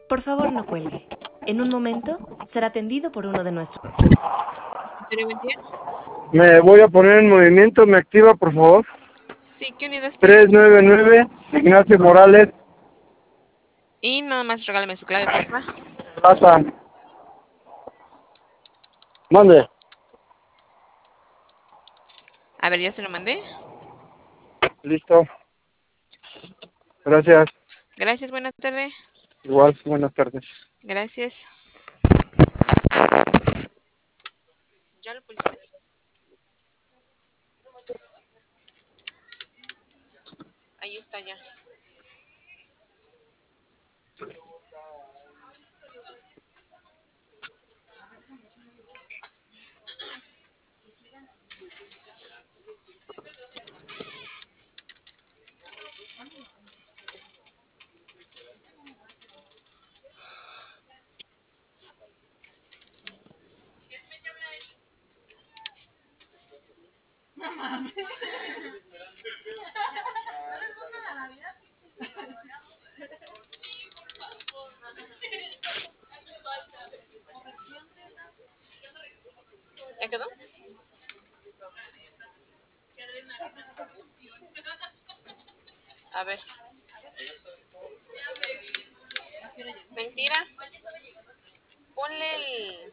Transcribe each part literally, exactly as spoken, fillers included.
Por favor, no cuelgue. En un momento será atendido por uno de nuestros. ¿Sería buen día? Me voy a poner en movimiento, me activa, por favor. Sí, ¿qué unidad es? tres nueve nueve, Ignacio Morales, Y nada más regálame su clave, por favor. Plaza. Mande. A ver, ya se lo mandé. Listo. Gracias. Gracias, buena tarde. Igual, buenas tardes. Gracias. ¿Ya lo pusiste? Ahí está ya. ¿Ya quedó? A ver. Mentira. Ponle el...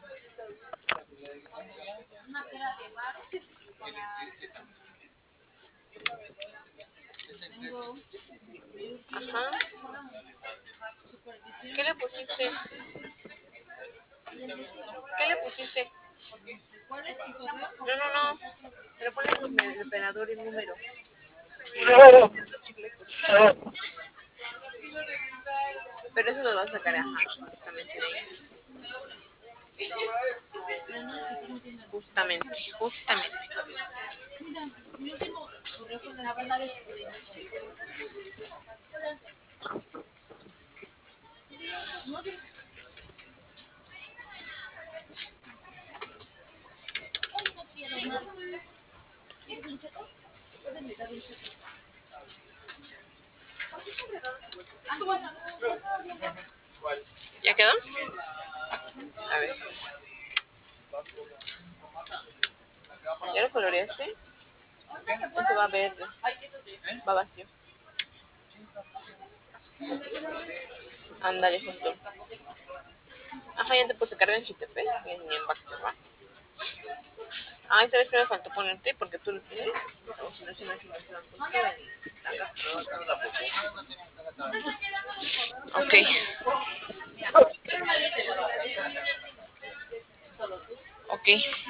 Ajá. ¿Qué le pusiste? ¿Qué le pusiste? No, no, no. Pero ponle el, el operador y el número. Pero eso lo vas a sacar, ajá, justamente de ahí. Justamente, justamente. ¿Ya quedó? A ver. ¿Ya lo coloreaste? Eso va verde. Va vacío. Ándale, justo. Ajá, ya te puse carga en Chitepec y en Baxter, ¿va? Ay, ¿sabes qué me faltó ponerte? Porque tú lo tienes. O si no, si no, si no, si no, ok. Ok.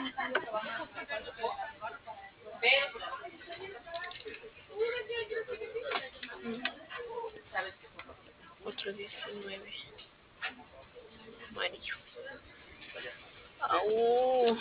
Otro diecinueve. Amarillo. Au.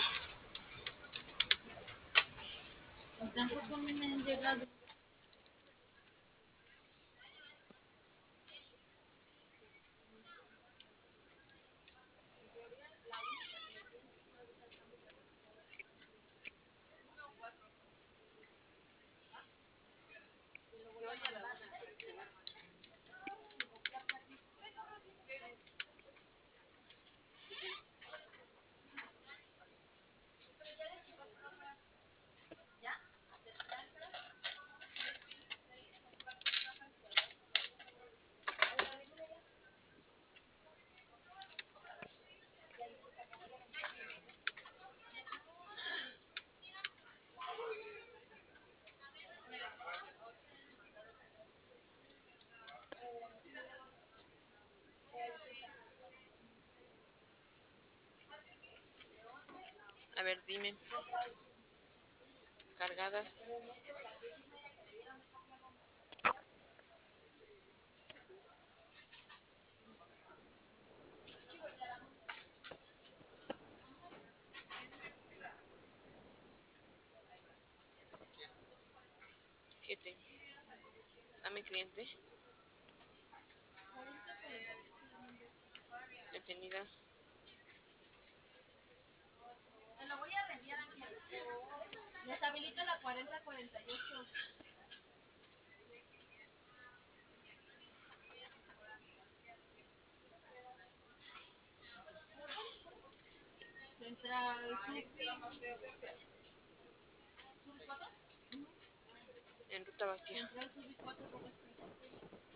A ver, dime. Cargadas. Siete. Dame cliente. Detenida. Te lo voy a reenviar a mi. Les habilito la cuarenta cuarenta y ocho. En ruta vacía.